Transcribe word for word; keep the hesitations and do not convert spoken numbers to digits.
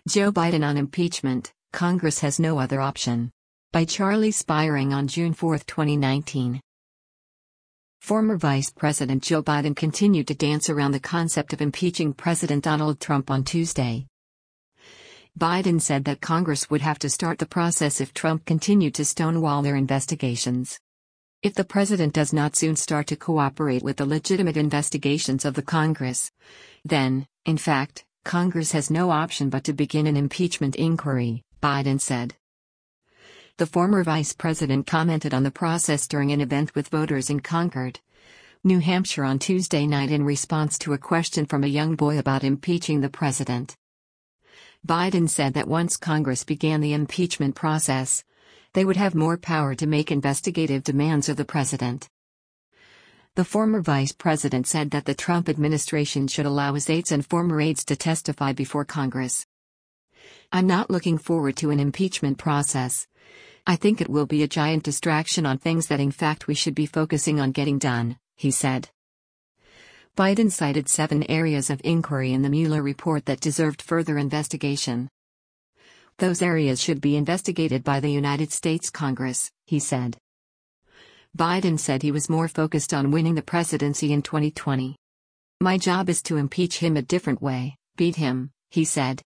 Joe Biden on impeachment, Congress has no other option. By Charlie Spiring on June fourth, twenty nineteen. Former Vice President Joe Biden continued to dance around the concept of impeaching President Donald Trump on Tuesday. Biden said that Congress would have to start the process if Trump continued to stonewall their investigations. If the president does not soon start to cooperate with the legitimate investigations of the Congress, then, in fact, Congress has no option but to begin an impeachment inquiry, Biden said. The former vice president commented on the process during an event with voters in Concord, New Hampshire on Tuesday night in response to a question from a young boy about impeaching the president. Biden said that once Congress began the impeachment process, they would have more power to make investigative demands of the president. The former vice president said that the Trump administration should allow his aides and former aides to testify before Congress. "I'm not looking forward to an impeachment process. I think it will be a giant distraction on things that in fact we should be focusing on getting done," he said. Biden cited seven areas of inquiry in the Mueller report that deserved further investigation. "Those areas should be investigated by the United States Congress," he said. Biden said he was more focused on winning the presidency in twenty twenty. "My job is to impeach him a different way, beat him," he said.